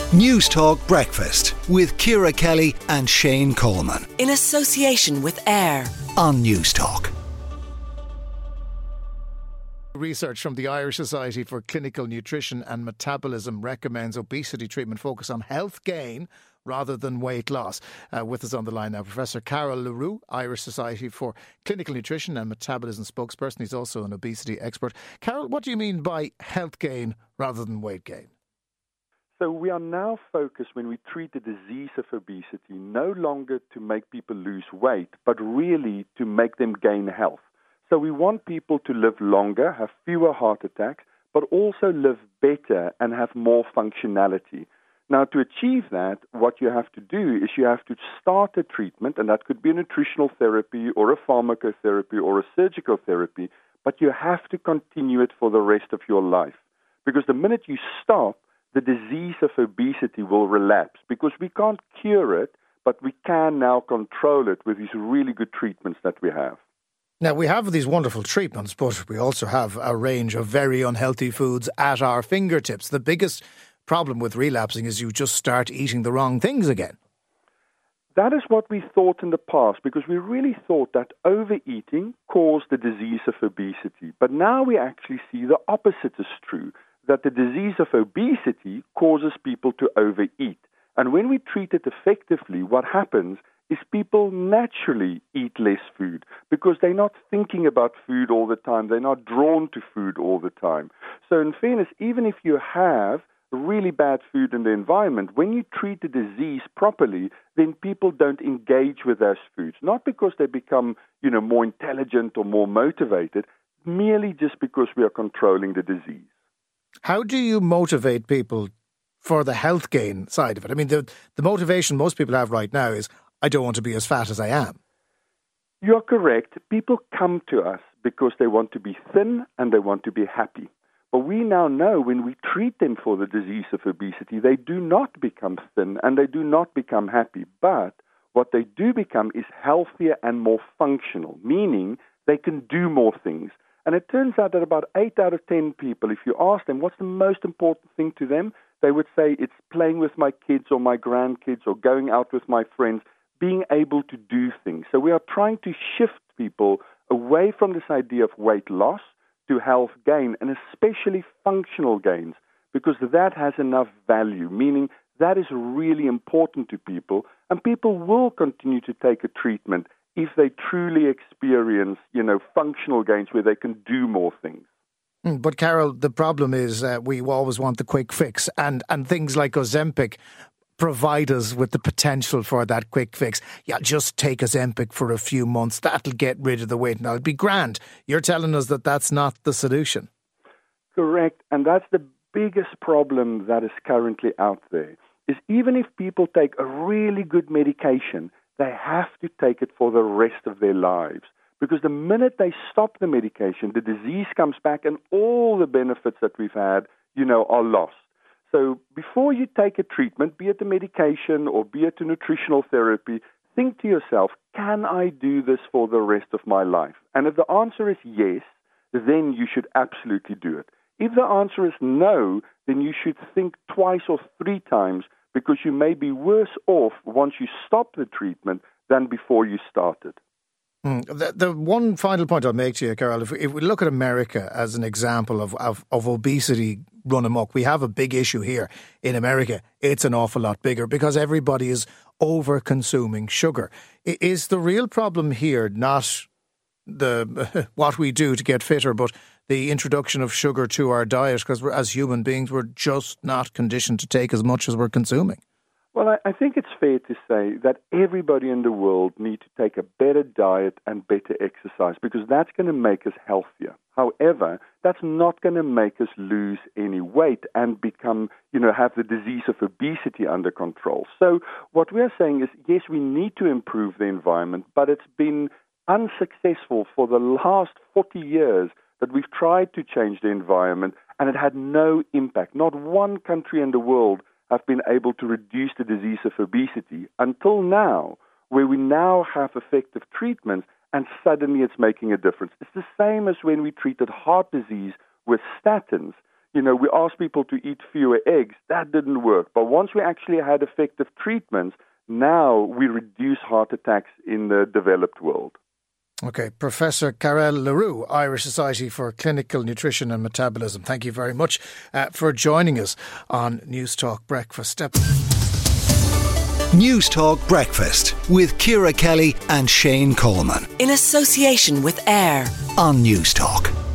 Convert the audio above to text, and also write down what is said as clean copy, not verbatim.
News Talk Breakfast with Ciara Kelly and Shane Coleman. In association with AIR On News Talk. Research from the Irish Society for Clinical Nutrition and Metabolism recommends obesity treatment focus on health gain rather than weight loss. With us on the line now, Professor Carol Le Roux, Irish Society for Clinical Nutrition and Metabolism spokesperson. He's also an obesity expert. Carol, what do you mean by health gain rather than weight gain? So we are now focused, when we treat the disease of obesity, no longer to make people lose weight, but really to make them gain health. So we want people to live longer, have fewer heart attacks, but also live better and have more functionality. Now, to achieve that, what you have to do is you have to start a treatment, and that could be a nutritional therapy or a pharmacotherapy or a surgical therapy, but you have to continue it for the rest of your life. Because the minute you stop, the disease of obesity will relapse, because we can't cure it, but we can now control it with these really good treatments that we have. Now, we have these wonderful treatments, but we also have a range of very unhealthy foods at our fingertips. The biggest problem with relapsing is you just start eating the wrong things again. That is what we thought in the past, because we really thought that overeating caused the disease of obesity. But now we actually see the opposite is true, that the disease of obesity causes people to overeat. And when we treat it effectively, what happens is people naturally eat less food because they're not thinking about food all the time. They're not drawn to food all the time. So in fairness, even if you have really bad food in the environment, when you treat the disease properly, then people don't engage with those foods. Not because they become, more intelligent or more motivated, merely just because we are controlling the disease. How do you motivate people for the health gain side of it? I mean, the motivation most people have right now is, I don't want to be as fat as I am. You're correct. People come to us because they want to be thin and they want to be happy. But we now know when we treat them for the disease of obesity, they do not become thin and they do not become happy. But what they do become is healthier and more functional, meaning they can do more things. And it turns out that about 8 out of 10 people, if you ask them what's the most important thing to them, they would say it's playing with my kids or my grandkids or going out with my friends, being able to do things. So we are trying to shift people away from this idea of weight loss to health gain, and especially functional gains, because that has enough value, meaning that is really important to people, and people will continue to take a treatment if they truly experience, functional gains where they can do more things. But Carol, the problem is we always want the quick fix, and things like Ozempic provide us with the potential for that quick fix. Yeah, just take Ozempic for a few months. That'll get rid of the weight and that'll be grand. You're telling us that that's not the solution. Correct. And that's the biggest problem that is currently out there, is even if people take a really good medication, they have to take it for the rest of their lives. Because the minute they stop the medication, the disease comes back and all the benefits that we've had, are lost. So before you take a treatment, be it a medication or be it a nutritional therapy, think to yourself, can I do this for the rest of my life? And if the answer is yes, then you should absolutely do it. If the answer is no, then you should think twice or 3 times, because you may be worse off once you stop the treatment than before you started. The one final point I'll make to you, Carol, if we look at America as an example of obesity run amok, we have a big issue here in America. It's an awful lot bigger because everybody is over-consuming sugar. Is the real problem here not what we do to get fitter, but the introduction of sugar to our diet? Because as human beings, we're just not conditioned to take as much as we're consuming. Well, I think it's fair to say that everybody in the world needs to take a better diet and better exercise, because that's going to make us healthier. However, that's not going to make us lose any weight and become, have the disease of obesity under control. So what we are saying is, yes, we need to improve the environment, but it's been unsuccessful for the last 40 years that we've tried to change the environment, and it had no impact. Not one country in the world have been able to reduce the disease of obesity until now, where we now have effective treatments and suddenly it's making a difference. It's the same as when we treated heart disease with statins. we asked people to eat fewer eggs. That didn't work. But once we actually had effective treatments, now we reduce heart attacks in the developed world. Okay, Professor Karel Le Roux, Irish Society for Clinical Nutrition and Metabolism. Thank you very much for joining us on News Talk Breakfast. News Talk Breakfast with Ciara Kelly and Shane Coleman. In association with AIR On News Talk.